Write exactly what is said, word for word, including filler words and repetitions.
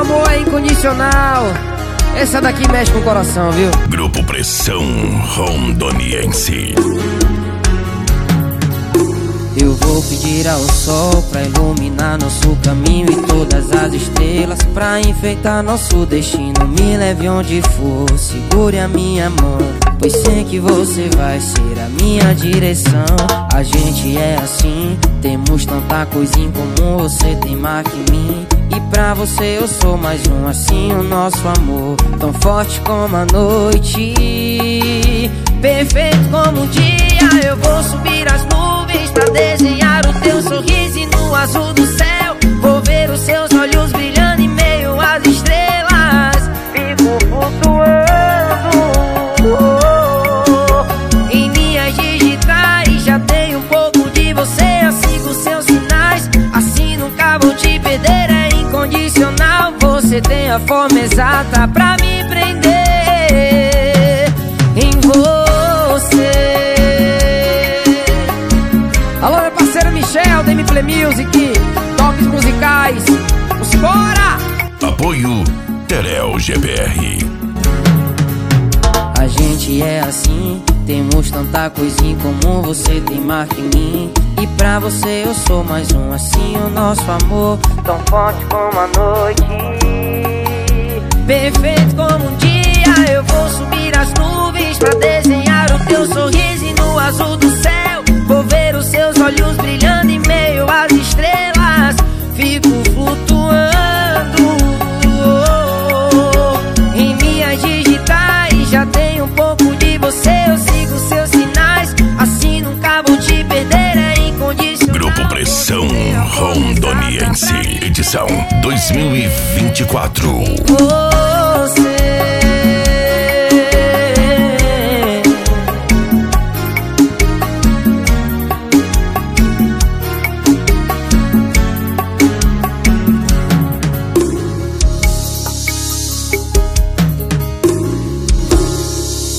amor é incondicional. Essa daqui mexe com o coração, viu? Grupo Pressão Rondoniense. Eu vou pedir ao sol pra iluminar nosso caminho e todas as estrelas pra enfeitar nosso destino. Me leve onde for, segure a minha mão, pois sei que você vai ser a minha direção. A gente é assim, temos tanta coisa em comum. Você tem marca em mim e pra você eu sou mais um. Assim o nosso amor, tão forte como a noite, perfeito como um dia. Eu vou subir as nuvens pra desenhar o teu sorriso e no azul do céu vou ver os seus olhos brilhando em meio às estrelas. Fico flutuando em minhas digitais, já tenho um pouco de você. Eu sigo seus sinais, assim nunca vou te perder. É incondicional, você tem a forma exata pra me prender em você. Alô, meu parceiro Michel, da M Play Music, toques musicais, os fora! Apoio Terel G B R. A gente é assim, temos tanta coisa em comum. Você tem marca em mim e pra você eu sou mais um. Assim o nosso amor, tão forte como a noite, perfeito como um dia. Eu vou subir as nuvens pra desenhar o teu sorriso e no azul do céu vou ver os seus olhos brilhando em meio às estrelas. Fico flutuando em minhas digitais, já tenho um pouco de você. Eu sigo seus sinais, assim nunca vou te perder. É incondicional. Grupo Pressão Rondoniense, edição dois mil e vinte e quatro. Oh,